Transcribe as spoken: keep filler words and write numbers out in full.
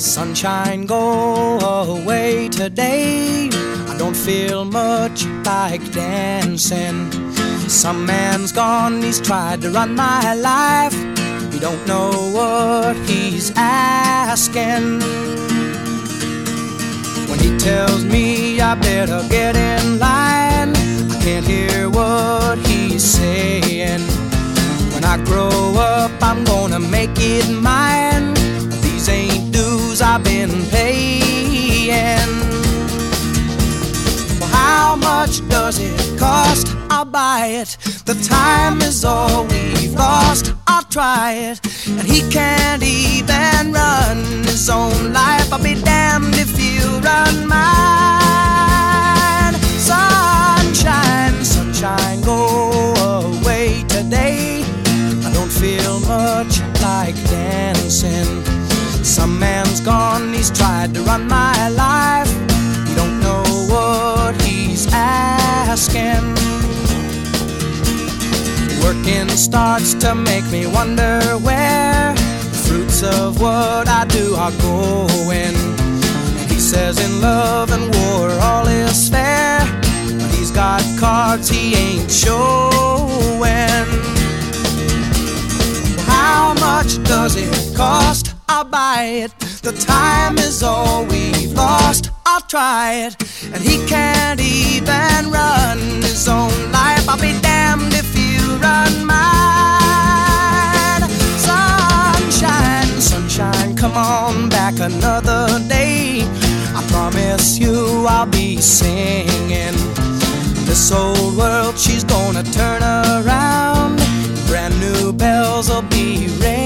Sunshine, go away today. I don't feel much like dancing. Some man's gone, he's tried to run my life. He don't know what he's asking. When he tells me I better get in line, I can't hear what he's saying. When I grow up, I'm gonna make it mine. These ain't dues I've been paying. Well, how much does it cost? I'll buy it. The time is all we've lost. I'll try it. And he can't even run his own life. I'll be damned if he'll run mine. Sunshine, sunshine, go away today. I don't feel much like dancing. Some man's gone, he's tried to run my life. You don't know what he's asking. Working starts to make me wonder where the fruits of what I do are going. And he says in love and war all is fair, but he's got cards he ain't showing. How much does it cost? I'll buy it. The time is all we've lost. I'll try it. And he can't even run his own life. I'll be damned if you run mine. Sunshine, sunshine, come on back another day. I promise you I'll be singing. This old world, she's gonna turn around. Brand new bells will be ringing.